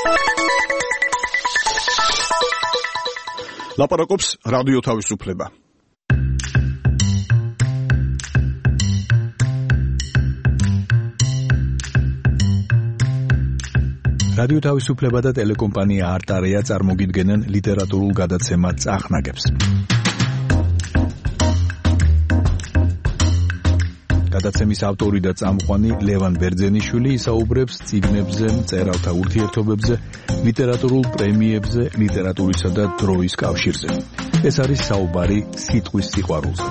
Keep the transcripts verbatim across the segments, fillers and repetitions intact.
ლაპარაკობს რადიო თავისუფლება. რადიო თავისუფლება და ტელეკომპანია არტარია წარმოგიდგენენ ლიტერატურულ გადაცემა წახნაგებს. გადაცემის ავტორი და წამყვანი ლევან ბერძენიშვილი ისაუბრებს წიგნებზე, მწერალთა ურთიერთობებზე, ლიტერატურულ პრემიებზე, ლიტერატურისა და დროის კავშირზე. ეს არის საუბარი სიტყვის სიყვარულზე.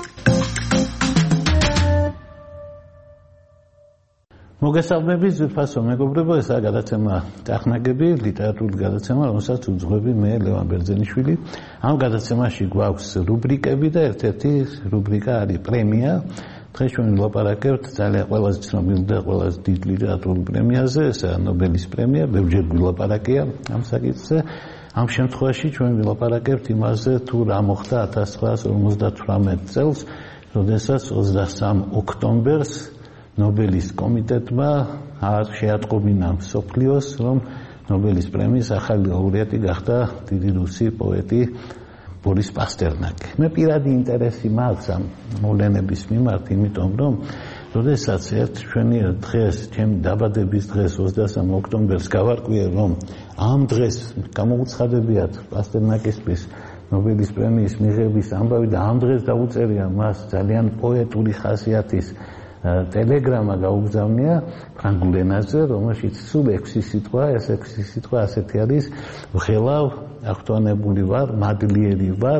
მოგესალმებით, ძვირფასო მეგობრებო, ესაა გადაცემა წახნაგები, ლიტერატურული გადაცემა, რომელსაც უძღვები მე ლევან ბერძენიშვილი. ამ გადაცემაში გვაქვს რუბრიკები და ერთ-ერთი რუბრიკა არის პრემია. დღეს ჩვენ ვილაპარაკებთ ძალიან ყველაზე ცნობილ და ყველაზე დიდ ლიტერატურულ პრემიაზე, ესაა ნობელის პრემია, ბევრჯერ ვილაპარაკია ამ საკითხზე. ამ შემთხვევაში ჩვენ ვილაპარაკებთ იმაზე, თუ რა მოხდა ათას ცხრაას ორმოცდათვრამეტ წელს, როდესაც ოცდასამ ოქტომბერს ნობელის კომიტეტმა შეატყობინა მსოფლიოს, რომ ნობელის პრემიის ახალი ლაურეატი გახდა დიდი რუსი პოეტი ბორის პასტერნაკი. მე პირადი ინტერესი მაქვს ამ მოვლენების მიმართ, იმიტომ რომ როდესაც ერთ ჩვენიერ დღეს, ჩემი დაბადების დღეს ოცდასამ ოქტომბერს გავარკვიე, რომ ამ დღეს გამოუცხადებიათ პასტერნაკისთვის ნობელის პრემიის მიღების ამბავი და ამ დღეს დაუწერია მას ძალიან პოეტური ხასიათის ტელეგრამა გაუგზავნია ფრანგულ ენაზე, რომელშიც სულ ექვსი სიტყვა, ეს ექვსი სიტყვა ასეთი არის: ვღელავ, აღტვანებული ვარ, მადლიერი ვარ,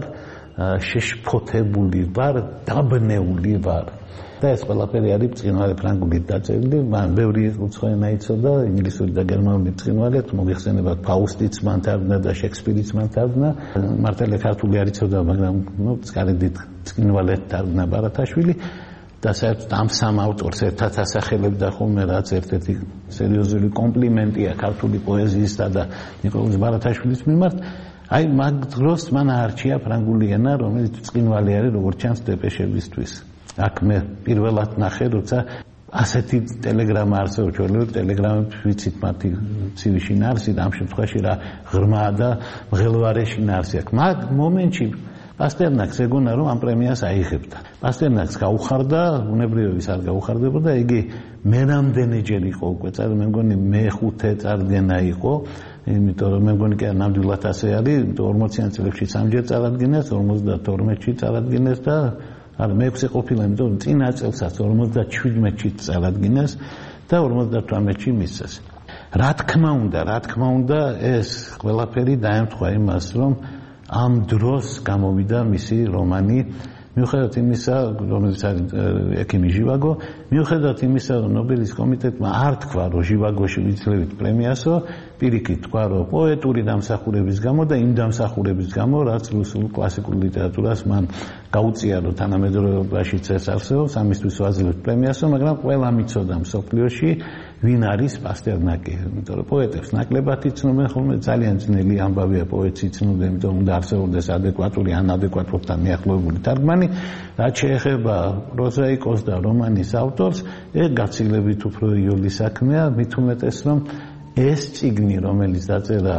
შეშფოთებული ვარ, დაბნეული ვარ. და ეს ყველაფერი არის ბრწყინვალე ფრანგულით დაწერილი. მან ბევრი უცხო ენა იცოდა, ინგლისური და გერმანული ბრწყინვალეთ, მოგეხსენებათ ფაუსტიც მან თარგმნა და შექსპირიც მან თარგმნა. მართალია ქართული არ იცოდა, მაგრამ ნუ წყარიდით ბრწყინვალეთ თარგმნა ბარათაშვილი. და საერთოდ ამ სამ ავტორს ერთად ასახელებდა ხოლმე, რაც ერთ-ერთი სერიოზული კომპლიმენტია ქართული პოეზიისა და ნიკოლოზ ბარათაშვილის მიმართ. აი მაგ დროს მან აარჩია ფრანგული ენა, რომელიც ბრწყინვალე არის როგორც ჩანს დეპეშებისთვის. აქ მე პირველად ნახე, როცა ასეთი ტელეგრამა არსებობს, ჩვეულებრივ ტელეგრამებს ვიცით მათი ცივი შინაარსი და ამ შემთხვევაში რა ღრმა და მღელვარე შინაარსი აქვს. მაგ მომენტში პასტერნაკს ეგონა რომ ამ პრემიას აიღებდა. პასტერნაკს გაუხარდა, უნებრივების არ გაუხარდებოდა, იგი მერამდენეჯერ იყო უკვე წარდგენილი, მე მგონი მეხუთე წარდგენა იყო, იმიტომ რომ მე მგონი კი ნამდვილად ასე არის, ორმოციან წლებში სამჯერ წარადგინეს, ორმოცდათორმეტში წარადგინეს და არა მეექვსე ყოფილა, იმიტომ რომ წინა წელსაც ორმოცდაჩვიდმეტში წარადგინეს და ორმოცდათვრამეტში მისცეს. რა თქმა უნდა, რა თქმა უნდა, ეს ყველაფერი დაემთხვა იმას, რომ ამ დროს გამოვიდა მისი რომანი, მიუხედავად იმისა, რომელიც არის ექიმი ჟივაგო, მიუხედავად იმისა, რომ ნობელის კომიტეტმა არ თქვა, რომ ჟივაგოში ვიძლევით პრემიასო, პირიქით თქვა, რომ პოეტური დამსახურების გამო და იმ დამსახურების გამო, რაც რუსულ კლასიკურ ლიტერატურას მან გაუწია, რომ თანამედროვეობაშიც ეს არსებობს, ამისთვის ვაძლევთ პრემიასო, მაგრამ ყველა მიცოდა მსოფლიოში ვინ არის პასტერნაკი, იმიტომ რომ პოეტებს ნაკლებად იცნობენ ხოლმე, ძალიან ძნელი ამბავია პოეტს იცნობენ, იმიტომ რომ უნდა არსებობდეს ადეკვატური ან ადეკვატურთან მიახლოებული თარგმანი. რაც შეეხება პროზაიკოს და რომანის ავტორს, ეს გაცილებით უფრო იოლი საქმეა, მით უმეტეს რომ ეს წიგნი, რომელიც დაწერა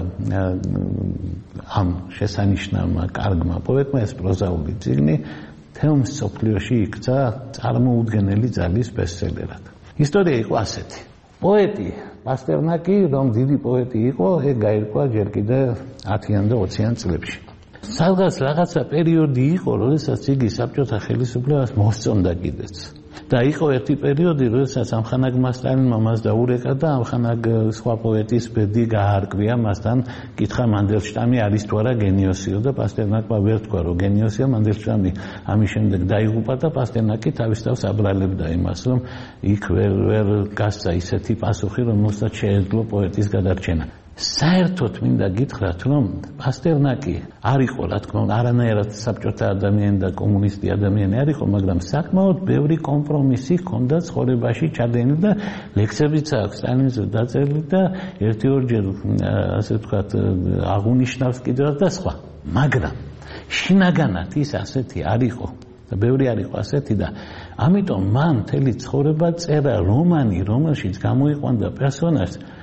ამ შესანიშნავმა კარგმა პოეტმა, ეს პროზაული წიგნი, თემ მსოფლიოში იქცა წარმოუდგენელი ძალის ბესტსელერად. ისტორია იყო ასეთი. პოეტი პასტერნაკი, რომ დიდი პოეტი იყო, ეგ გაირკვა ჯერ კიდე ათიან და ოციან წლებში. სადღაც რაღაცა პერიოდი იყო, როდესაც იგი საბჭოთა ხელისუფლებას მოსწონდა კიდეც. და იყო ერთი პერიოდი, როდესაც ამხანაგმა სტალინმა მას დაურეკა და ამხანაგ სხვა პოეტის ბედი გაარკვია, მასთან კითხა მანდელშტამი არის თუ არა გენიოსიო და პასტერნაკმა ვერ თქვა, რომ გენიოსია. მანდელშტამი ამის შემდეგ დაიღუპა და პასტერნაკი თავის თავს აბრალებდა იმას, რომ იქ ვერ ვერ გასცა ისეთი პასუხი, რომელსაც შეეძლო პოეტის გადარჩენა. საერთოდ მინდა გითხრათ, რომ პასტერნაკი არ იყო, რა თქმა უნდა, არანაირად საბჭოთა ადამიანი და კომუნისტი ადამიანი არ იყო, მაგრამ საკმაოდ ბევრი კომპრომისი ჰქონდა ცხოვრებაში ჩადენილი და ლექსებიც აქვს სტალინზე დაწერილი და ერთი-ორჯერ ასე ვთქვათ აღუნიშნავს კიდევაც და სხვა. მაგრამ შინაგანად ის ასეთი არ იყო და ბევრი არ იყო ასეთი და ამიტომ მან მთელი ცხოვრება წერა რომანი, რომელშიც გამოიყვანდა პერსონაჟს,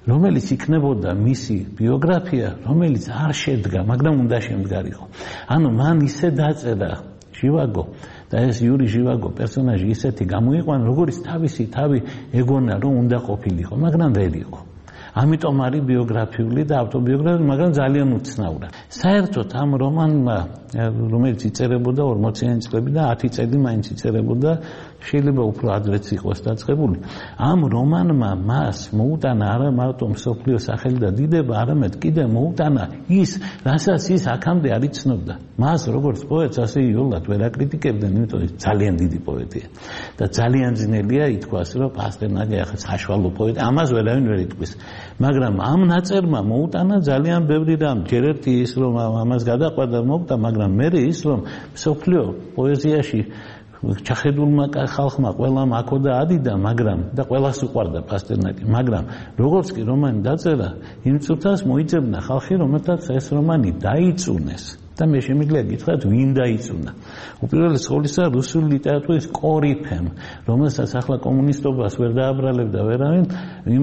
რომელიც იქნებოდა მისი ბიოგრაფია, რომელიც არ შედგა, მაგრამ უნდა შემდგარიყო. ანუ მან ისე დაწერა ჟივაგო და ეს იური ჟივაგო პერსონაჟი ისეთი გამოიყვანა, როგორც თავისი თავი ეგონა რომ უნდა ყოფილიყო, მაგრამ ვერ იყო. ამიტომ არის ბიოგრაფიული და ავტობიოგრაფიული, მაგრამ ძალიან უცნაური. საერთოდ ამ რომანმა, რომელიც იწერებოდა ორმოციანი წლები და ათი წელი მაინც იწერებოდა, შეიძლება უფრო ადრეც იყოს დაწყებული. ამ რომანმა მას მოუტანა არა მარტო მსოფლიო სახელი და დიდება, არამედ კიდე მოუტანა ის, რასაც ის აქამდე არ იცნობდა. მას როგორც პოეტს, ასე იოლად ვერ აკრიტიკებდნენ, იმიტომ ის ძალიან დიდი პოეტია. და ძალიან ძნელია ითქვას, რომ პასტერნაკი ახლა საშუალო პოეტი, ამას ვერავინ ვერ იტყვის. მაგრამ ამ ნაწერმა მოუტანა ძალიან ბევრი რამ. ჯერ ერთი ის, რომ ამას გადაყვადა მოვდა, მაგრამ მე ის, რომ მსოფლიო პოეზიაში ჩახედულმა ხალხმა ყველამ აქოდა ადიდა, მაგრამ და ყველას უყვარდა პასტერნაკი, მაგრამ როგორც კი რომანი დაწერა, იმ წუთას მოიძებნა ხალხი, რომელთაც ეს რომანი დაიწუნეს. და მე შემიძლია გითხრათ, ვინ დაიწუნა. უპირველეს ყოვლისა რუსული ლიტერატურის კორიფემ, რომელსაც ახლა კომუნისტობას ვერ დააბრალებდა ვერავინ, იმ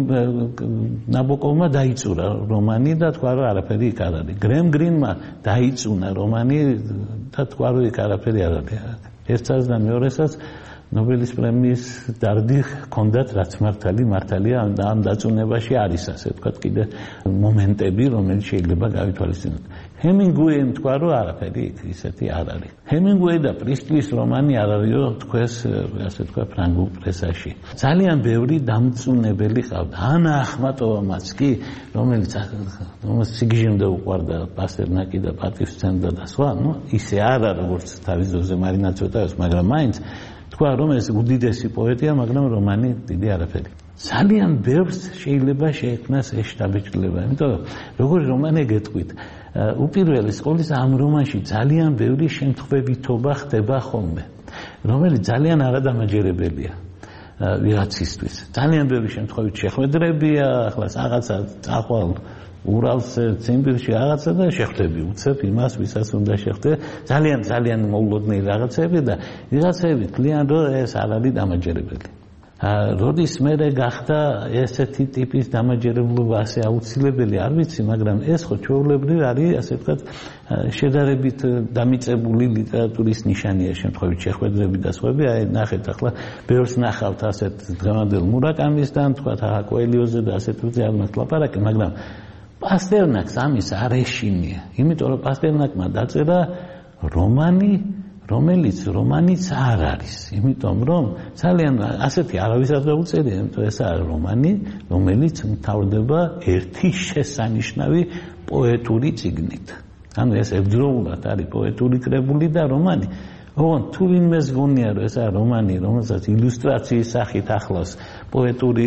ნაბოკოვმა დაიწურა რომანი და თქვა, რომ არაფერი იქ არ არის. გრემ გრინმა დაიწუნა რომანი და თქვა, რომ იქ არაფერი არ არის. ერთსაც და მეორესაც ნობელის პრემიის დარდი ჰქონდათ, რაც მართალი მართალია ამ დაწუნებაში არის, ასე ვთქვათ, კიდე მომენტები, რომელიც შეიძლება გავითვალისწინოთ. ჰემინგუეიმ თქვა, რომ არაფერი იქ ისეთი არ არის. ჰემინგუეი და პრისტლის რომანი არ არისო თქვენს, ასე ვთქვათ, ფრანგულ პრესაში. ძალიან ბევრი დამწუნებელი ყავდა. ანა ახმატოვამაც კი, რომელიც რომელიც სიგიჟემდე უყვარდა პასტერნაკი და პატივსცემდა და სხვა, ну, ისე არა, როგორც თავის ძოზე მარინა ცოტაევს, მაგრამ მაინც თქვა, რომ ეს უდიდესი პოეტია, მაგრამ რომანი დიდი არაფერი. ძალიან ბევრს შეიძლება შეექმნას ეს შთაბეჭდილება, იმიტომ რომ როგორი რომანი გეტყვით, უპირველეს ყოვლისა ამ რომანში ძალიან ბევრი შემთხვევითობა ხდება ხოლმე, რომელიც ძალიან არადამაჯერებელია ვიღაცისთვის. ძალიან ბევრი შემთხვევით შეხვედრებია, ახლა რაღაცა წახვალ ურალს ციმბირში რაღაცა და შეხვდები უცებ იმას, ვისაც უნდა შეხვდე, ძალიან ძალიან მოულოდნელი რაღაცები და ვიღაცები თვლიან, რომ ეს არ არის დამაჯერებელი. როდის მერე გახდა ესეთი ტიპის დამაჯერებლობა ასე აუცილებელი, არ ვიცი, მაგრამ ეს ხო ჩვეულებრივ არის, ასე ვთქვათ, შედარებით დამიწებული ლიტერატურის ნიშანია, შემთხვევით შეხვედრები და სხვები. აი ნახეთ, ახლა ბევრს ნახავთ ასეთ დღევანდელ მურაკამისთან, თქვათ, ახლა კოელიოზე და ასეთებზე არ მაქვს ლაპარაკი, მაგრამ პასტერნაკს ამის არ ეშინია, იმიტომ რომ პასტერნაკმა დაწერა რომანი, რომელიც რომანიც არ არის, იმიტომ რომ ძალიან ასეთი არავისაც დაუწერია, იმიტომ ეს არის რომანი, რომელიც მთავრდება ერთი შესანიშნავი პოეტური წიგნით. ანუ ეს ერთდროულად არის პოეტური კრებული და რომანი. ოღონდ თუ ვინმეს გონია, რომ ეს არის რომანი, რომელსაც ილუსტრაციის სახით ახლავს პოეტური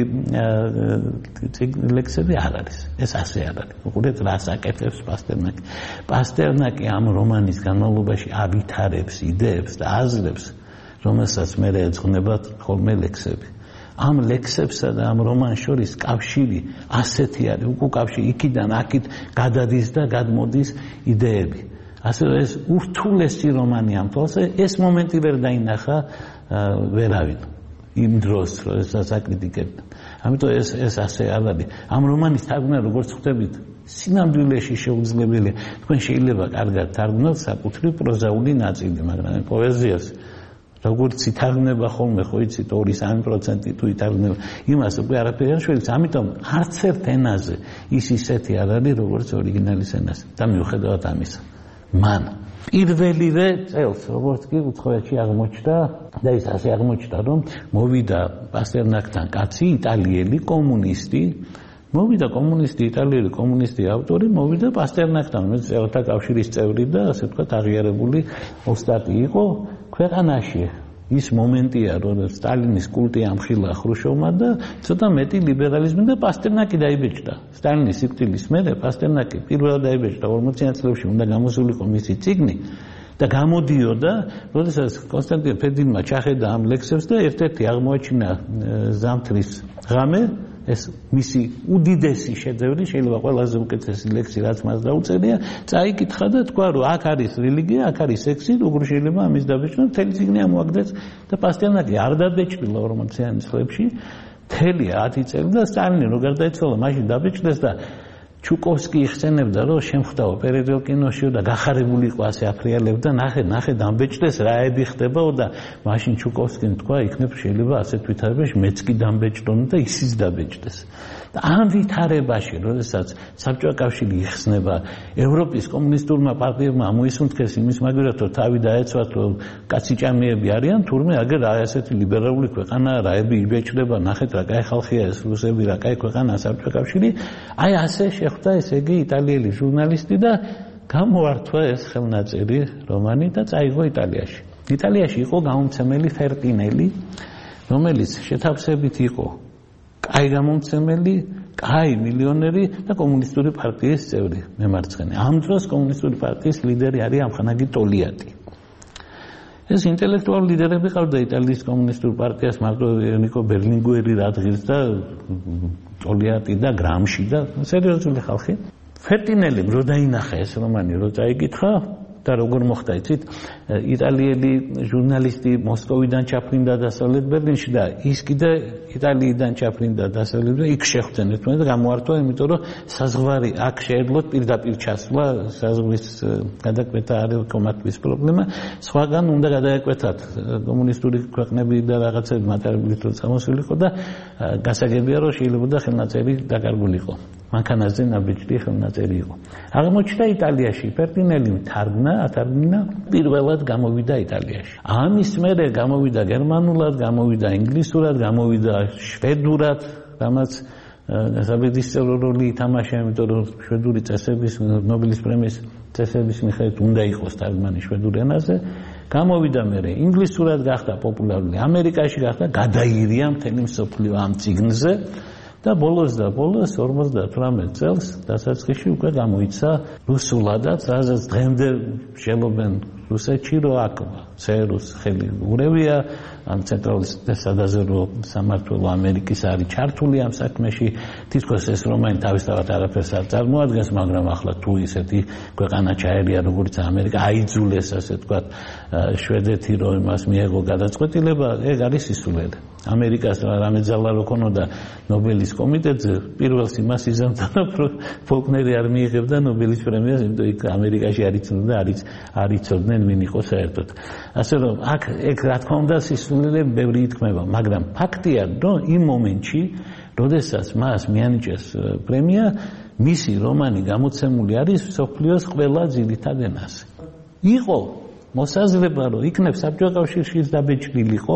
ლექსები, არ არის. ეს ასე არ არის. უყურეთ, რას აკეთებს პასტერნაკი. პასტერნაკი ამ რომანის განმავლობაში ავითარებს იდეებს და აზრებს, რომელსაც მე ეძღვნება ხოლმე ლექსები. ამ ლექსებსა და ამ რომანს შორის კავშირი ასეთი არის, უკავშირი იქიდან აქით გადადის და გადმოდის იდეები. ასე რომ ეს ურთულესი რომანი ამ თვალსა, ეს მომენტი ვერ დაინახა ვერავინ იმ დროს, როდესაც აკრიტიკებდნენ. ამიტომ ეს ეს ასე არ არის. ამ რომანის თარგმნა, როგორც ხვდებით, სინამდვილეში შეუძლებელია. თქვენ შეიძლება კარგად თარგმნოთ საკუთრივ პროზაული ნაწილი, მაგრამ პოეზიას როგორც ითარგმნება ხოლმე, ხო იცით, ორი სამი პროცენტი თუ ითარგმნება, იმას უკვე არაფერი არ შეიძლება. ამიტომ არც ერთ ენაზე ის ისეთი არ არის, როგორც ორიგინალის ენაზე. და მიუხედავად ამისა, მან პირველივე წელს, როგორც კი უცხოეთში აღმოჩნდა და ის ასე აღმოჩნდა, რომ მოვიდა პასტერნაკთან კაცი, იტალიელი კომუნისტი, მოვიდა კომუნისტი, იტალიელი კომუნისტი ავტორი, მოვიდა პასტერნაკთან, რომელიც წევრთა კავშირის წევრი და ასე ვთქვათ, აღიარებული ოსტატი იყო ქვეყანაში. ის მომენტია, რომ სტალინის კულტი ამხილა ხრუშოვმა და ცოტა მეტი ლიბერალიზმი და პასტერნაკი დაიბეჭდა. სტალინის სიკვდილის მერე პასტერნაკი პირველად დაიბეჭდა ორმოციან წლებში, უნდა გამოსულიყო მისი წიგნი და გამოდიოდა, როდესაც კონსტანტინ ფედინმა ჩახედა ამ ლექსებს და ერთ-ერთი აღმოაჩინა ზამთრის ღამე, ეს მისი უდიდესი შედევრი, შეიძლება ყველაზე უკეთესი ლექსი, რაც მას დაუწერია, წაიკითხა და თქვა, რომ აქ არის რელიგია, აქ არის სექსი, როგორ შეიძლება ამის დაბეჭდა, მთელი წიგნი ამოაგდეს და პასტერნაკი არ დაბეჭდილა ორმოციან წლებში მთელი ათი წელი და სტალინი რო გარდაიცვალა, მაშინ დაბეჭდეს და ჩუკოვსკი იხსენებდა, რომ შემხვდაო პერიოდულ კინოში და გახარებული იყო ასე აფრიალებდა, ნახე, ნახე დამბეჭდეს რაები ხდებაო და მაშინ ჩუკოვსკიმ თქვა, იქნებ შეიძლება ასეთ ვითარებაში მეც კი დამბეჭდონ და ისიც დაბეჭდეს. და ამ ვითარებაში, როდესაც საბჭოთა კავშირი იხსნება, ევროპის კომუნისტურმა პარტიებმა ამოისუნთქეს იმის მაგივრად, რომ თავი დაეცვათ, რომ კაციჭამიები არიან, თურმე აგერ ასეთი ლიბერალური ქვეყანა, რაები იბეჭდება, ნახეთ რა კაი ხალხია ეს რუსები, რა კაი ქვეყანაა საბჭოთა კავშირი. აი ასე შეხვდა ესე იგი იტალიელი ჟურნალისტი და გამოართვა ეს ხელნაწერი რომანი და წაიღო იტალიაში. იტალიაში იყო გამომცემელი ფერტინელი, რომელიც შეთავსებით იყო კაი გამომცემელი, კაი მილიონერი და კომუნისტური პარტიის წევრი მემარცხენე. ამ დროს კომუნისტური პარტიის ლიდერი არის ამხანაგი ტოლიატი. ეს ინტელექტუალური ლიდერები ყავდა იტალიის კომუნისტურ პარტიას, მარტო ნიკო ბერლინგუერი რადგილს და ტოლიატი და გრამში და სერიოზული ხალხი. ფერტინელი რო დაინახა ეს რომანი, რო წაიკითხა და როგორ მოხდა იცით, იტალიელი ჟურნალისტი მოსკოვიდან ჩაფრინდა დასავლეთ ბერლინში და ის კიდე იტალიიდან ჩაფრინდა დასავლეთ ბერლინში, იქ შეხვდნენ ერთმანეთს და გამოართვა, იმიტომ რომ საზღვარი აქ შეეძლოთ პირდაპირ ჩასვლა, საზღვრის გადაკვეთა არ იყო მათთვის პრობლემა, სხვაგან უნდა გადაეკვეთათ კომუნისტური ქვეყნები და რაღაცები მატარებლით რო წამოსულიყო და გასაგებია რომ შეიძლება ხელნაწერი დაკარგულიყო. მანქანაზე ნაბეჭდი ხელნაწერი იყო. აღმოჩნდა იტალიაში, ფერტინელი თარგმნა, ათარგმნა, პირველად გამოვიდა იტალიაში. ამის მერე გამოვიდა გერმანულად, გამოვიდა ინგლისურად, გამოვიდა შვედურად, რამაც საბედისწერო როლი ითამაშა, იმიტომ რომ შვედური წესების, ნობელის პრემიის წესების მიხედვით უნდა იყოს თარგმანი შვედურ ენაზე. გამოვიდა მერე ინგლისურად, გახდა პოპულარული ამერიკაში, გახდა გადაირია მთელი მსოფლიო ამ წიგნზე. და ბოლოს და ბოლოს ორმოცდათვრამეტ წელს დასაწყისში უკვე გამოიცა რუსულადაც, რასაც დღემდე შელობენ რუსეთში, რომ აქ ცერუს ხელი ურევია, ამ ცენტრალისტთა სადაზვერვო სამმართველო ამერიკის არის ჩართული ამ საქმეში, თითქოს ეს რომანი თავისთავად არაფერს არ წარმოადგენს, მაგრამ ახლა თუ ისეთი ქვეყანა ჩაერია, როგორც ამერიკა, აიძულეს ასე თქვათ შვედეთი, რომ მას მიეღო გადაწყვეტილება, ეგ არის სისულელე. ამერიკას რამე ძალა რო ქონოდა ნობელის კომიტეტზე, პირველს იმას იზამთრა, რომ ფოლკნერი არ მიიღებდა ნობელის პრემიას, იმიტომ იქ ამერიკაში არ იცოდნენ და არ იცოდნენ ვინ იყო საერთოდ. ასე რომ აქ ეგ რა თქმა უნდა სისულელე ბევრი ითქმება, მაგრამ ფაქტია, რომ იმ მომენტში, როდესაც მას მიანიჭეს პრემია, მისი რომანი გამოცემული არის მსოფლიოს ყველა ძირითად ენაზე. იყო მოსაზრება, რომ იქნებ საბჭოთა კავშირშიც დაბეჭდილიყო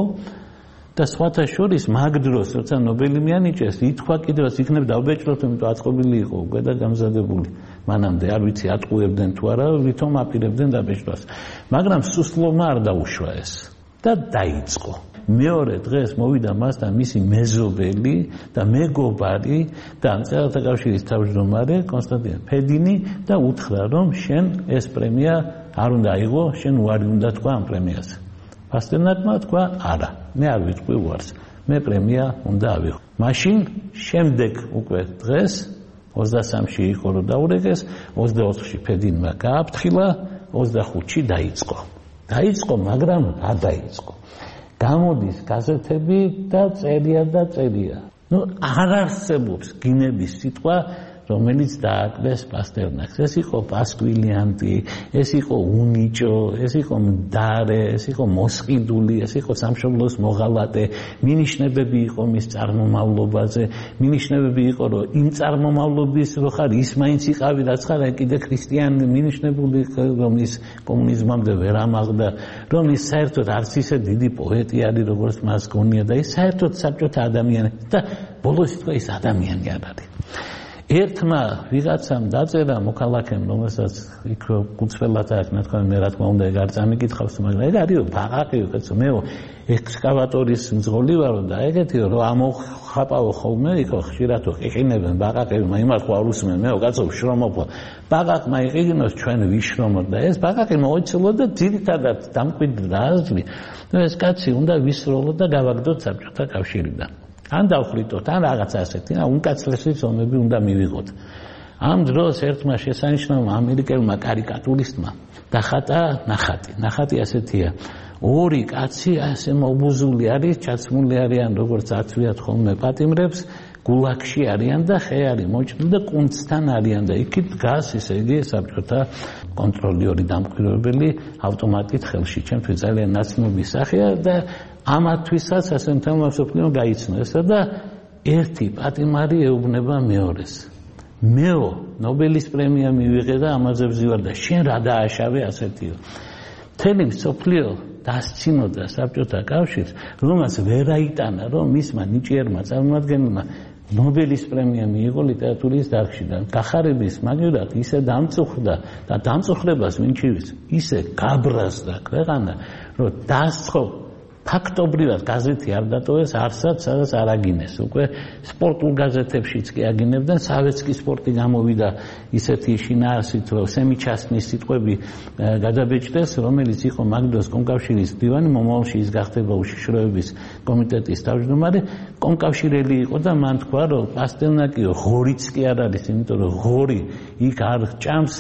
და სხვათა შორის მაგ დროს, როცა ნობელი მიანიჭეს, ითქვა კიდევაც იქნებ დავბეჭდოთ, იმიტომ აწყობილი იყო უკვე და გამზადებული. მანამდე არ ვიცი ატყუებდნენ თუ არა, ვითომ აპირებდნენ დაბეჭდვას. მაგრამ სუსლოვმა არ დაუშვა ეს და დაიწყო. მეორე დღეს მოვიდა მასთან მისი მეზობელი და მეგობარი და მწერალთა კავშირის თავმჯდომარე კონსტანტინე ფედინი და უთხრა, რომ შენ ეს პრემია არ უნდა აიღო, შენ უარი უნდა თქვა ამ პრემიაზე. პასტერნაკმა თქვა, არა, მე არ ვიტყვი უარს, მე პრემია უნდა ავიღო. მაშინ შემდეგ უკვე დღეს ოცდასამში იყო რომ დაურეკეს, ოცდაოთხში ფედინმა გააფრთხილა, ოცდახუთში დაიწყო. დაიწყო, მაგრამ არ დაიწყო. გამოდის გაზეთები და წერია და წერია. ნუ არ არსებობს გინების სიტყვა, რომელიც დააკვეს პასტერნაკს. ეს იყო პასკვილიანტი, ეს იყო უნიჭო, ეს იყო მდარე, ეს იყო მოსყიდული, ეს იყო სამშობლოს მოღალატე, მინიშნებები იყო მის წარმომავლობაზე, მინიშნებები იყო, რომ იმ წარმომავლობის რო ხარ, ის მაინც იყავი, რაც ხარ, კიდე ქრისტიანი მინიშნებული, რომ ის კომუნიზმამდე ვერ ამაღდა, რომ ის საერთოდ არც ისე დიდი პოეტი არის, როგორც მას გონია და ის საერთოდ საბჭოთა ადამიანი და ბოლოს ითქვა ის ადამიანი არ არის. ერთმა ვიღაცამ დაწერა მოქალაქემ, რომელსაც იქ გუცველად აქვს, თქვა მე რა თქმა უნდა ეგ არ წამიკითხავს, მაგრამ ეგ არის ბაყაყიო, კაცო, მე ექსკავატორის მძღოლი ვარო და ეგეთიო რომ ამოხაპავო ხოლმე, იქ ხშირად ყიყინებენ ბაყაყები, იმას ხო არ უსმენ, მე კაცო შრომობ. ბაყაყმა იყიგინოს ჩვენ ვიშრომოთ და ეს ბაყაყი მოიცილო და ძირითადად დამკვიდრდა აზრი, რომ ეს კაცი უნდა ვისროლოთ და გავაგდოთ საბჭოთა კავშირიდან. ან დავხრიტოთ, ან რაღაცა ასეთი, ან უკაცრესი ზომები უნდა მივიღოთ. ამ დროს ერთმა შესანიშნავმა ამერიკელმა კარიკატურისტმა დახატა ნახატი. ნახატი ასეთია. ორი კაცი ასე მობუზული არის, ჩაცმული არიან როგორც აცვიათ ხოლმე პატიმრებს, გულაგში არიან და ხე არის მოჭრილი და კუნცთან არიან და იქით დგას ესე იგი საბჭოთა კონტროლიური დამკვირვებელი ავტომატით ხელში. ჩემთვის ძალიან ნაცნობი სახეა და ამათვისაც ასე მთელმა მსოფლიომ გაიცნო ესა და ერთი პატიმარი ეუბნება მეორეს. მეო ნობელის პრემია მივიღე და ამაზე ვზივარ და შენ რა დააშავე ასეთიო. მთელი მსოფლიო დასცინოდა საბჭოთა კავშირს, რომელსაც ვერ აიტანა, რომ მისმა ნიჭიერმა წარმომადგენელმა ნობელის პრემია მიიღო ლიტერატურის დარგში და გახარების მაგივრად ისე დამწუხრდა და დამწუხრებას ვინჩივის ისე გაბრაზდა ქვეყანა, რომ დასწყო ფაქტობრივად გაზეთი არ დატოვეს არსად, სადაც არ აგინეს. უკვე სპორტულ გაზეთებშიც კი აგინებდნენ, სავეცკი სპორტი გამოვიდა ისეთი შინაარსით, რომ სემიჩასნის სიტყვები გადაბეჭდეს, რომელიც იყო მაგ დროს კომკავშირის მდივანი, მომავალში ის გახდება უშიშროების კომიტეტის თავმჯდომარე, კომკავშირელი იყო და მან თქვა, რომ პასტერნაკიო ღორიც კი არ არის, იმიტომ რომ ღორი იქ არ ჭამს,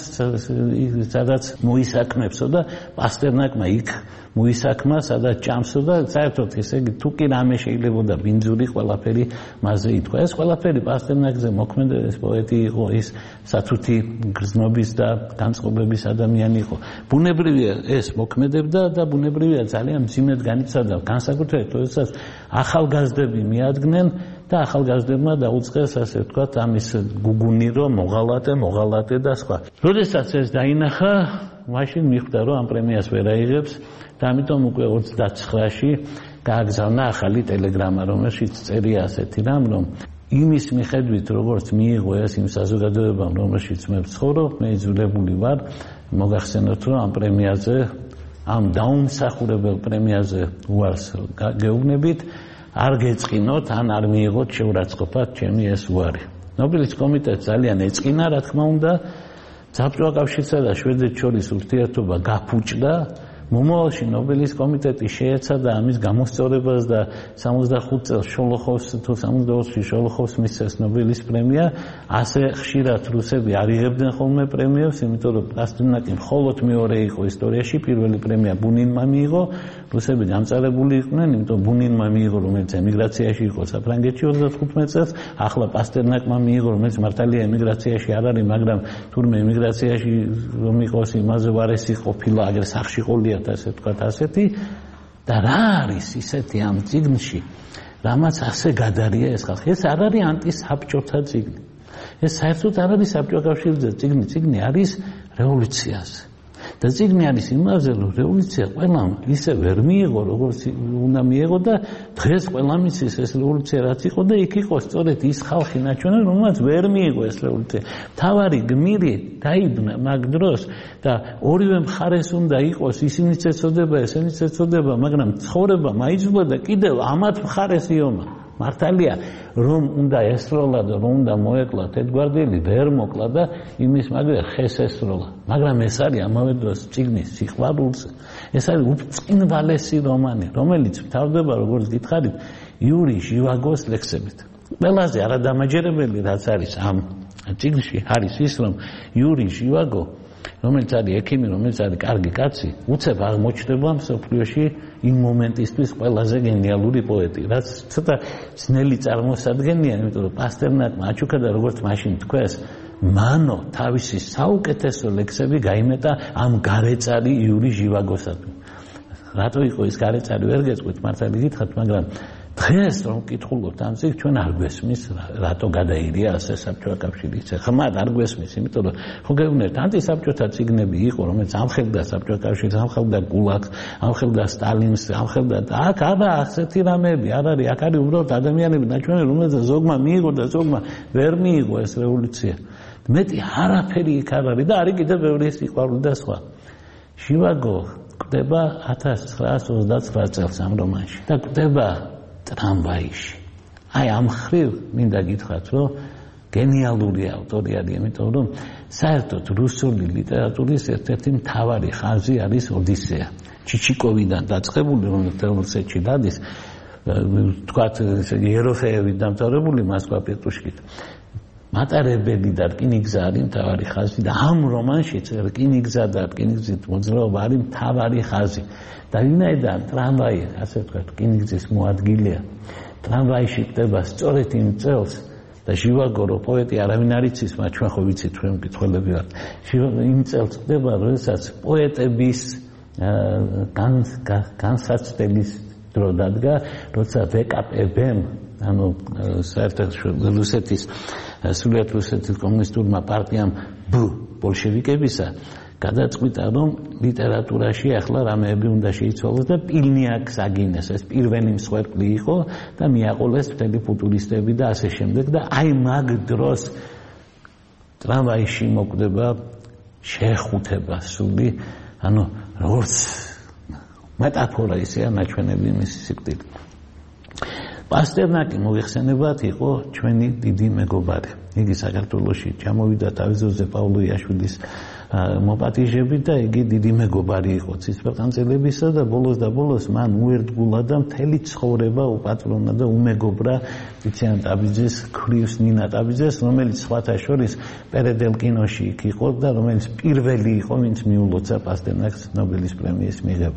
სადაც მოისაქმებსო და პასტერნაკმა იქ მოისაქმა, სადაც ჭამსო და საერთოდ ესე იგი თუ კი რამე შეიძლებოდა ბინძური ყველაფერი მასზე ითქვა. ეს ყველაფერი პასტერნაკზე მოქმედეს პოეტი იყო, ის სათუთი გრძნობის და განწყობების ადამიანი იყო. ბუნებრივია ეს მოქმედებდა და ბუნებრივია ძალიან მძიმედ განიცადა, განსაკუთრებით როდესაც ახალგაზრდები მიადგნენ და ახალგაზრდებმა დაუწყეს ასე ვთქვათ ამის გუგუნი, რომ მოღალატე, მოღალატე და სხვა. როდესაც ეს დაინახა, მაშინ მიხვდა, რომ ამ პრემიას ვერ აიღებს და ამიტომ უკვე ოცდაცხრაში გააგზავნა ახალი ტელეგრამა, რომელშიც წერია ასეთი რამ, რომ იმის მიხედვით, როგორც მიიღო ეს იმ საზოგადოებამ, რომელშიც მე ვცხოვრობ, მე იძულებული ვარ მოგახსენოთ, რომ ამ პრემიაზე, ამ დაუმსახურებელ პრემიაზე უარს გეუბნებით, არ გეწყინოთ, ან არ მიიღოთ შეურაცხყოფად ჩემი ეს უარი. ნობელის კომიტეტს ძალიან ეწყინა, რა თქმა უნდა, საბჭოთა კავშირსა და შვედეთს შორის ურთიერთობა გაფუჭდა. მომავალში ნობელის კომიტეტი შეეცადა ამის გამოსწორებას და სამოცდახუთ წელს შოლოხოვს თუ სამოცდაოთხში შოლოხოვს მისცეს ნობელის პრემია. ასე ხშირად რუსები არ იღებდნენ ხოლმე პრემიებს, იმიტომ რომ პასტერნაკი მხოლოდ მეორე იყო ისტორიაში, პირველი პრემია ბუნინმა მიიღო. რუსები გამწარებული იყვნენ, იმიტომ ბუნინმა მიიღო, რომელიც ემიგრაციაში იყო საფრანგეთში ოცდათხუთმეტ წელს, ახლა პასტერნაკმა მიიღო, რომელიც მართალია ემიგრაციაში არ არის, მაგრამ თურმე ემიგრაციაში რომ იყოს, იმაზე ვარესი ყოფილა, აგერ სახში ყოლია ასე ვთქვათ ასეთი და რა არის ისეთი ამ წიგნში, რამაც ასე გადარია ეს ხალხი. ეს არ არის ანტისაბჭოთა წიგნი. ეს საერთოდ არ არის საბჭოთა კავშირზე წიგნი, წიგნი არის რევოლუციაზე. და წიგნი არის იმაზე, რომ რევოლუცია ყველამ ისე ვერ მიიღო, როგორც უნდა მიიღო და დღეს ყველამ იცის ეს რევოლუცია რაც იყო და იქ იყო სწორედ ის ხალხი ნაჩვენე, რომელსაც ვერ მიიღო ეს რევოლუცია. თავარი გმირი დაიბნა მაგ დროს და ორივე მხარეს უნდა იყოს, ისინიც ეცოდება, ესენიც ეცოდება, მაგრამ ცხოვრება მაიძულა და კიდევ ამათ მხარეს იომა. მართალია, რომ უნდა ესროლა და რომ უნდა მოეკლა თეთრგვარდიელი, ვერ მოკლა და იმის მაგერ ხეს ესროლა. მაგრამ ეს არის ამავე დროს წიგნის სიყვარულზე. ეს არის უბრწყინვალესი რომანი, რომელიც მთავრდება, როგორც გითხარით, იური ჟივაგოს ლექსებით. ყველაზე არადამაჯერებელი რაც არის ამ წიგნში არის ის, რომ იური ჟივაგო, რომელიც არის ექიმი, რომელიც არის კარგი კაცი, უცებ აღმოჩნდება მსოფლიოში იმ მომენტისთვის ყველაზე გენიალური პოეტი, რაც ცოტა ძნელი წარმოსადგენია, იმიტომ რომ პასტერნაკმა აჩუქა როგორც მაშინ თქვეს, მანო თავისი საუკეთესო ლექსები გაიმეტა ამ გარეწარი იური ჟივაგოსადმი. რატო იყო ის გარეწარი ვერ გეტყვით, მართალი გითხრათ, მაგრამ დღეს რომ ვკითხულობთ ამ წიგნს, ჩვენ არ გვესმის რატო გადაირია ასე საბჭოთა კავშირი. ხმად არ გვესმის, იმიტომ რომ ხო გეუბნებთ, ანტისაბჭოთა წიგნები იყო, რომელიც ამხელდა საბჭოთა კავშირს, ამხელდა გულაგს, ამხელდა სტალინს, ამხელდა და აქ არა ასეთი რამეები, არ არის, აქ არის უბრალოდ ადამიანები ნაჩვენე, რომელსაც ზოგმა მიიღო და ზოგმა ვერ მიიღო ეს რევოლუცია. მეტი არაფერი იქ არ არის და არის კიდევ ბევრი სიყვარული და სხვა. ჟივაგო კვდება ათას ცხრაას ოცდაცხრა წელს ამ რომანში და კვდება ტრამვაიში. აი ამ ხრივ მინდა გითხრათ, რომ გენიალური ავტორი არის, იმიტომ რომ საერთოდ რუსული ლიტერატურის ერთ-ერთი მთავარი ხაზი არის ოდისეა. ჩიჩიკოვიდან დაწყებული, რომელიც რუსეთში დადის, თქვათ, ესე იგი ეროფეევით დამთავრებული, მოსკვა პეტრუშკით. მატარებელი და რკინიგზა არის მთავარი ხაზი და ამ რომანშიც რკინიგზა და რკინიგზით მოძრაობა არის მთავარი ხაზი და ვინაიდან ტრამვაი ასე ვთქვათ რკინიგზის მოადგილეა ტრამვაიში ხდება სწორედ იმ წელს და ჟივაგორო პოეტი არავინ არ იცის მაგრამ ჩვენ ხო ვიცით ჩვენ მკითხველები ვართ იმ წელს ხდება როდესაც პოეტების განსაცდელის დრო დადგა როცა ვკპბ-მ ანუ საერთოდ რუსეთის სულიად რუსეთის კომუნისტურმა პარტიამ ბ ბოლშევიკებისა გადაწყვიტა რომ ლიტერატურაში ახლა რამეები უნდა შეიცვალოს და პილნიაკს აგინეს ეს პირველი მსხვერპლი იყო და მიაყოლეს მთელი ფუტურისტები და ასე შემდეგ და აი მაგ დროს ტრამვაიში მოკვდება შეხუთება სული ანუ როგორც მეტაფორა ისეა ნაჩვენები მისი სიკვდილი პასტერნაკი მოიხსენებათ იყო ჩვენი დიდი მეგობარი იგი საქართველოში ჩამოვიდა თავიზოზე პავლოიაშვილის მოპატიჟებით და იგი დიდი მეგობარი იყო ცისფერყანწელებისა და ბოლოს და ბოლოს მან უერთგულა და მთელი ცხოვრება უპატრონა და უმეგობრა ტიციან ტაბიძის ქრიუს ნინა ტაბიძეს რომელიც სხვათა შორის პერედელკინოში იქ იყო და რომელიც პირველი იყო ვინც მიულოცა პასტერნაკს ნობელის პრემიის მიღება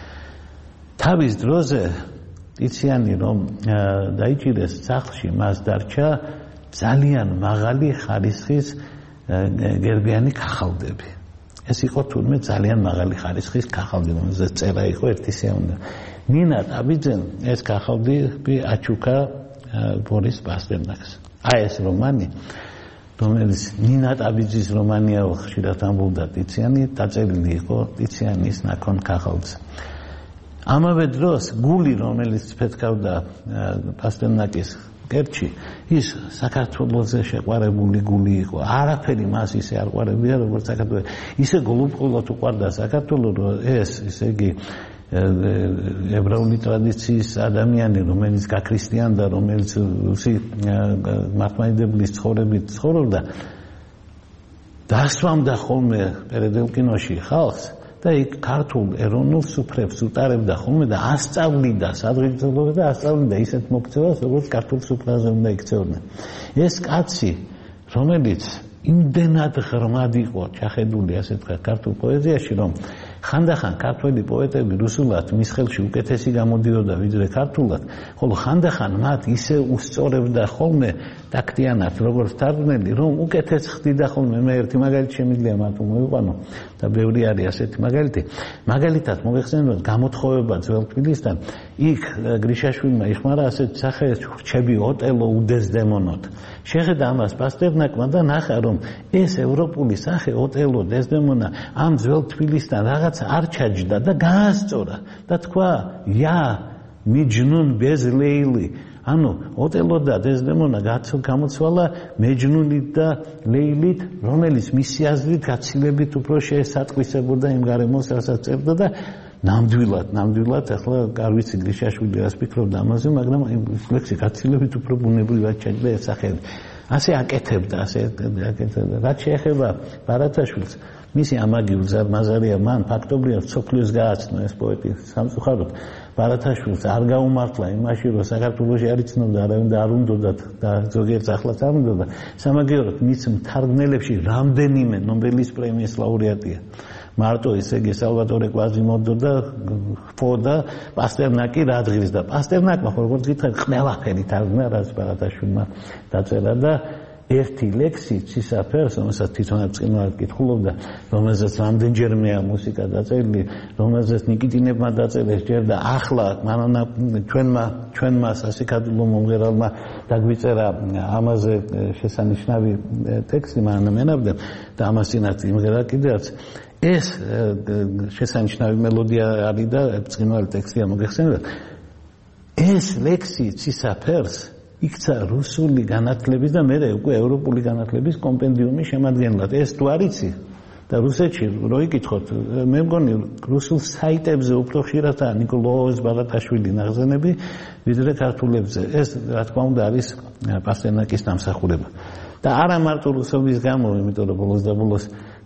თავის დროზე ტიციანი რომ დაიჭირეს სახლში მას დარჩა ძალიან მაღალი ხარისხის გერბიანი ქაღალდები ეს იყო თურმე ძალიან მაღალი ხარისხის ქაღალდი რომელზეც წერა იყო ერთი სეუნდა ნინა ტაბიძემ ეს ქაღალდები აჩუქა ბორის პასტერნაკს აი ეს რომანი რომელიც ნინა ტაბიძის რომანია ხშირად ამბობდა ტიციანი დაწერილი იყო ტიციანის ნაკონ ქაღალდზე ამავე დროს გული რომელიც ფეთქავდა პასტერნაკის კერჩი ის საქართველოზე შეყვარებული გული იყო არაფერი მას ისე არ ყვარებია როგორც საქართველოს ისე გულუბრყვილად უყვარდა საქართველოს რომ ეს ისე იგი ებრაული ტრადიციის ადამიანი რომელიც გაქრისტიანდა რომელიც რუსი მართლმადიდებლის ცხოვრებით ცხოვრობდა დასვამდა ხოლმე პერედელკინოში ხალხს და იქ ქართულ ეროვნულ სუფრებს უტარებდა ხოლმე და ასწავლიდა სადღეგრძელოება და ასწავლიდა ისეთ მოქცევას როგორც ქართულ სუფრაზე უნდა იქცეოდნენ ეს კაცი რომელიც იმდენად ღრმად იყო ჩახედული ასე თქვა ქართულ პოეზიაში რომ ხანდახან ქართველი პოეტები რუსულად მის ხელში უკეთესი გამოდიოდა ვიდრე ქართულად ხოლო ხანდახან მათ ისე უსწორებდა ხოლმე ტაქტიანად როგორც თარგმნელი რომ უკეთეს ხდიდა ხოლმე მე ერთი მაგალითი შემიძლია მათ მოვიყვანო და ბევრი არის ასეთი მაგალითი მაგალითად მოგეხსენებათ გამოთხოვება ძველ თბილისთან იქ გრიშაშვილმა იხმარა ასეთ სახეს რჩები ოტელო უდესდემონოთ შეხედა ამას პასტერნაკმა და ნახა რომ ეს ევროპული სახე ოტელო დესდემონა ამ ძველ თბილისთან რაღაც არ ჩაჯდა და გაასწორა და თქვა ია მიჯნუნ ბეზ ლეილი ანუ ოტელო და დესდემონა გამოცვალა მეჯნუნით და ლეილით რომელიც მისი აზრით გაცილებით უფრო შეესატყვისებოდა იმ გარემოს რასაც წერდა და ნამდვილად ნამდვილად ახლა არ ვიცი გრიშაშვილი რას ფიქრობდა ამაზე მაგრამ იმ ლექსი გაცილებით უფრო ბუნებრივად ჩაჯდა ეს სახელი ასე აკეთებდა ასე აკეთებდა რაც შეეხება ბარათაშვილს მისი ამაგი უზარმაზარია მან ფაქტობრივად სოფლიოს გააცნო ეს პოეტი სამწუხაროდ ბარათაშვილს არ გაუმართლა იმაში რომ საქართველოში არ იცნობდა არავინ და არ უნდათ და ზოგიერთ ახლაც არ უნდოდა სამაგიეროდ მის მთარგმნელებში რამდენიმე ნობელის პრემიის ლაურეატია მარტო ისე იგი სალვადორე კვაზიმოდო და ხფო და პასტერნაკი რადღირს და პასტერნაკმა ხო როგორც გითხარ ყველაფერი თარგმნა რაც ბარათაშვილმა დაწერა და ერთი ლექსი ცისაფერს რომელსაც თვითონაც წინვარად კითხულობდა რომელზეც რამდენჯერმეა მუსიკა დაწერილი რომელზეც ნიკიტინებმა დაწერეს ჯერ და ახლა მანანა ჩვენმა ჩვენმა სასიკადულო მომღერალმა დაგვიწერა ამაზე შესანიშნავი ტექსტი მანანა მენაბდა და ამასინაც იმღერა კიდეც ეს შესანიშნავი მელოდია არის და წინვარი ტექსტია მოგეხსენებათ ეს ლექსი ცისაფერს იქცა რუსული განათლების და მე უკვე ევროპული განათლების კომპენდიუმის შემადგენლად ეს თუ არ იცი და რუსეთში რო იკითხოთ მე მგონი რუსულ საიტებზე უფრო ხშირადაა ნიკოლოზ ბარათაშვილი ნახზენები ვიდრე ქართულებზე ეს რა თქმა უნდა არის პასტერნაკის დამსახურება და არა მარტო რუსობის გამო იმიტომ რომ ბოლოს და ბოლოს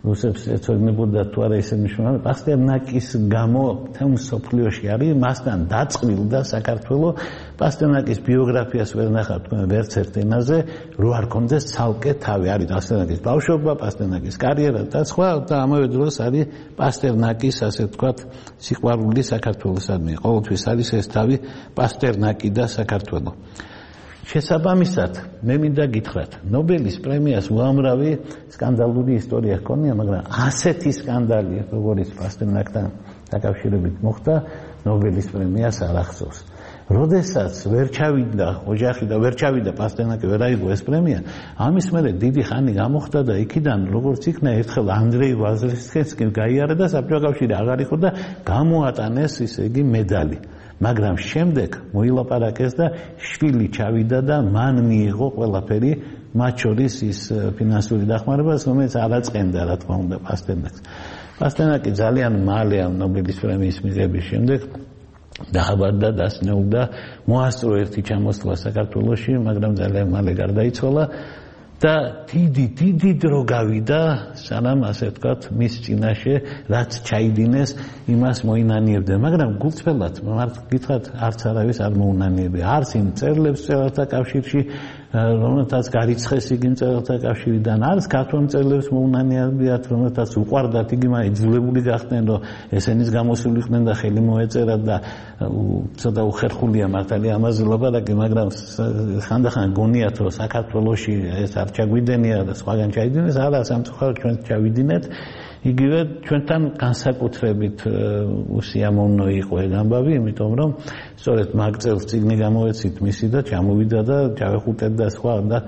რუსებს ეცოდინებოდა თუ არა ისე მნიშვნელოვანი პასტერნაკის გამო თემ სოფლიოში არის მასთან დაწყვილდა საქართველოს პასტერნაკის ბიოგრაფიას ვერ ნახავთ თქვენ ვერც ერთ ენაზე რო არ კონდეს ცალკე თავი არის პასტერნაკის ბავშვობა პასტერნაკის კარიერა და სხვა და ამავე დროს არის პასტერნაკის ასე ვთქვათ სიყვარული საქართველოსადმი ყოველთვის არის ეს თავი პასტერნაკი და საქართველო შესაბამისად მე მინდა გითხრათ ნობელის პრემიას უამრავი სკანდალური ისტორია ჰქონია მაგრამ ასეთი სკანდალი როგორც პასტერნაკთან დაკავშირებით მოხდა ნობელის პრემიას არ ახსოვს როდესაც ვერ ჩავიდა ოჯახი და ვერ ჩავიდა პასტერნაკი ვერ აიღო ეს პრემია ამის მერე დიდი ხანი გამოხდა და იქიდან როგორც იქნა ერთხელ ანდრეი ვაზრისკენსკიმ გაიარა და საბჭოთა კავშირი აღარ იყო და გამოატანეს ისე იგი медали მაგრამ შემდეგ მოილაპარაკეს და შვილი ჩავიდა და მან მიიღო ყველაფერი მათ შორის ის ფინანსური დახმარება რომელიც არ აწყენდა რა თქმა უნდა პასტერნაკს პასტერნაკი ძალიან მალე ამ ნობელის პრემიის მიღების შემდეგ დააბარდა დასნეულდა მოასწრო ერთი ჩამოსვლა საქართველოში მაგრამ ძალიან მალე გარდაიცვალა და დიდი დიდი დრო გავიდა სანამ ასე ვთქვათ მის წინაშე რაც ჩაიდინეს იმას მოინანიებდა მაგრამ გულწრფელად მართ გითხრათ არც არავის არ მოუნანიებია არც იმ წერილებს წერილთა კავშირში რომელთაც გარიცხეს იგი წერილთა კავშირიდან არც ქართულ წერილებს მოუნანიებიათ რომელთაც უყვარდათ იგი მაგრამ იძულებული გახდნენ რომ ესენის გამოსულიყვნენ და ხელი მოეწერა და ცოტა უხერხულია მართალია ამაზე ლაპარაკი მაგრამ ხანდახან გონიათ რომ საქართველოში ეს არ ჩაგვიდენია და სხვაგან ჩაიდინეს არა სამწუხაროდ ჩვენ ჩავიდინეთ იგივე ჩვენთან განსაკუთრებით უსიამოვნო იყო ეგ ამბავი იმიტომ რომ სწორედ მაგ წელს წიგნი გამოვეცით მისი და ჩამოვიდა და ჩავეხუტეთ და სხვა და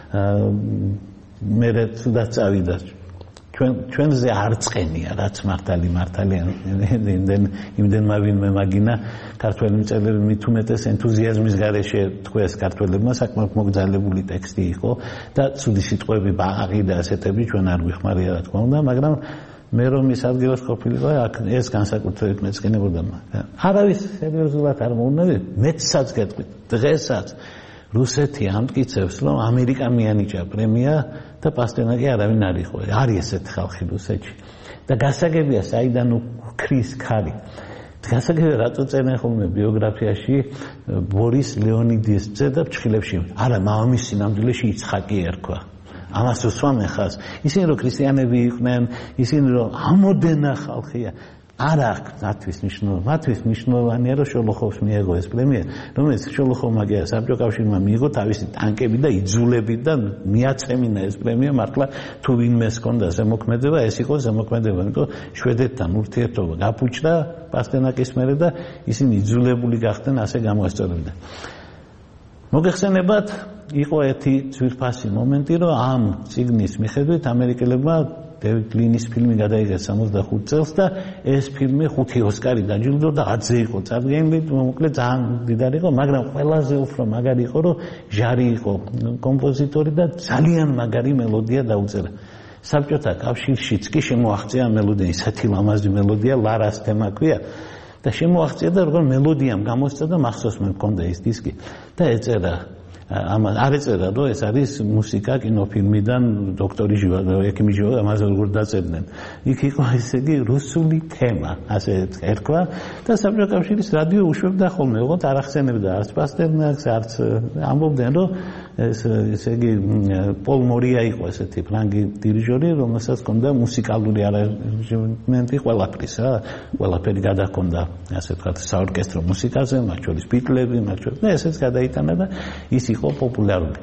მე თუდად წავიდა ჩვენ ჩვენზე არ წენია რაც მართალი მართალია იმდენ იმდენმა ვინმე მაგინა ქართველი მწერლები მით უმეტეს ენთუზიაზმის გარეშე თქვეს ქართველებმა საკმაოდ მოგზაურებული ტექსტი იყო და ცუდი სიტყვები ბაღი და ასეთები ჩვენ არ გვიხმარია რა თქმა უნდა მაგრამ მე რომ ის ადგილას ყოფილიყო ეს განსაკუთრებით მეწყინებოდა არავის სერიოზულად არ მოუნდა მეცაც გეტყვით დღესაც რუსეთი ამტკიცებს რომ ამერიკა მიანიჭა პრემია და პასტერნაკი არავინ არ იყო არის ესეთი ხალხი რუსეთში და გასაგებია საიდან უქრის ქარი გასაგებია რატო წერენ ხოლმე ბიოგრაფიაში ბორის ლეონიდის ძე და ფრჩხილებში არა მამამისი ნამდვილში იცხაკი ერქვა ამას უსვამენ ხას ისინი რომ ქრისტიანები იყვნენ ისინი რომ ამოდენა ხალხია არა მათთვის მნიშვნელოვანი მათთვის მნიშვნელოვანია რომ შოლოხოვს მიიღო ეს პრემია რომელიც შოლოხოვმა კი საბჭოთა კავშირმა მიიღო თავისი ტანკები და იძულებით და მიაწემინა ეს პრემია მართლა თუ ვინმეს ჰქონდა ზემოქმედება ეს იყო ზემოქმედება იმიტომ შვედეთთან ურთიერთობა გაფუჭდა პასტერნაკის მერე და ისინი იძულებული გახდნენ ასე გამოესწორებდნენ მოგეხსენებათ იყო ერთი ძვირფასი მომენტი რომ ამ წიგნის მიხედვით ამერიკელებმა დევიდ ლინის ფილმი გადაიღეს სამოცდახუთ წელს და ეს ფილმი ხუთი ოსკარი დაჯილდოვდა და ათზე იყო წარდგენილი მოკლედ ძალიან დიდარი იყო მაგრამ ყველაზე უფრო მაგარი იყო რომ ჟარი იყო კომპოზიტორი და ძალიან მაგარი მელოდია დაუწერა საბჭოთა კავშირშიც კი შემოაღწია მელოდია ისეთი ლამაზი მელოდია ლარას თემა ქვია და შემოაღწია და როგორ მელოდიამ გამოსცა და მახსოვს მე მქონდა ეს დისკი და ეწერა ამას არ ეწერა რომ ეს არის მუსიკა კინოფილმიდან დოქტორი ჟივაგო ექიმი ჟივაგო ამაზე როგორ დაწერდნენ იქ იყო ესე იგი რუსული თემა ასე ერქვა და საბჭოთა კავშირის რადიო უშვებდა ხოლმე ოღონდ არ ახსენებდა არც პასტერნაკს არც ამბობდნენ რომ ეს ესე იგი პოლ მორია იყო ესეთი ფრანგი დირიჟორი რომელსაც ჰქონდა მუსიკალური არანჟმენტი ყველაფრის რა ყველაფერი გადაჰქონდა ასე ვთქვათ საორკესტრო მუსიკაზე მათ შორის ბიტლები მათ შორის და ესეც გადაიტანა და ის იყო პოპულარული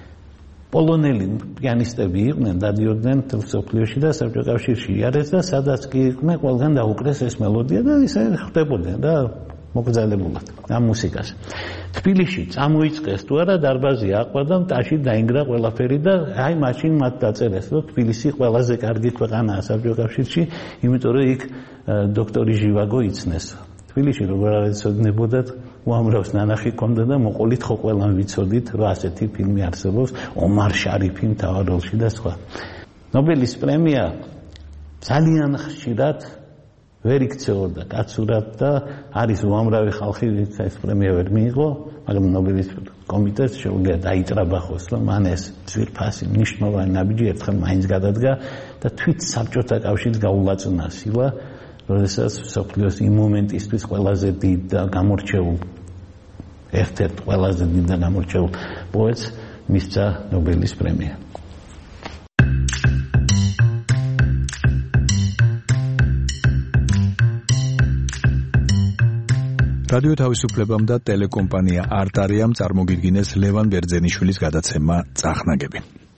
პოლონელი პიანისტები იყვნენ დადიოდნენ მსოფლიოში და საბჭოთა კავშირში იარეს და სადაც კი იყვნენ ყველგან დაუკრეს ეს მელოდია და ისე ხდებოდნენ და მოგზაურებულად ამ მუსიკას თბილისში წამოიწყეს თუ არა დარბაზი აყვა და მტაში დაინგრა ყველაფერი და აი მაშინ მათ დაწერეს რომ თბილისი ყველაზე კარგი ქვეყანაა საბჭოთა კავშირში იმიტომ რომ იქ დოქტორი ჟივაგო იცნეს თბილისში როგორ არ ეცოდინებოდათ უამრავს ნანახი ჰქონდა და მოყოლით ხო ყველამ ვიცოდით რომ ასეთი ფილმი არსებობს ომარ შარიფი მთავარ როლში და სხვა ნობელის პრემია ძალიან ხშირად ვერ იქცეოდა კაცურად და არის უამრავი ხალხი, ვინც ეს პრემია ვერ მიიღო, მაგრამ ნობელის კომიტეტს შეუძლია დაიტრაბახოს, რომ მან ეს ძვირფასი მნიშვნელოვანი ნაბიჯი ერთხელ მაინც გადადგა და თვით საბჭოთა კავშირს გაულაწნა სილა, როდესაც მსოფლიოს იმ მომენტისთვის ყველაზე დიდ და გამორჩეულ ერთ-ერთ ყველაზე დიდ და გამორჩეულ პოეტს მისცა ნობელის პრემია. რადიო თავისუფლებამ და ტელეკომპანია არტარიამ წარმოგიდგინეს ლევან ბერძენიშვილის გადაცემა წახნაგები.